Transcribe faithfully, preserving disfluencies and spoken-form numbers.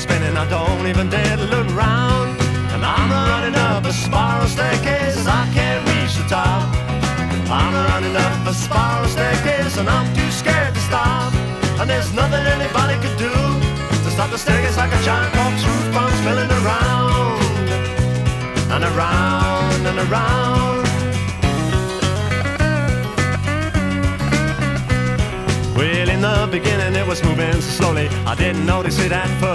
spinning, I don't even dare to look round. And I'm running up a spiral staircase, I can't reach the top. I'm running up a spiral staircase, and I'm too scared to stop. And there's nothing anybody could do to stop the staircase like a giant corkscrew from spinning around and around and around. Well, in the beginning it was moving so slowly, I didn't notice it at first.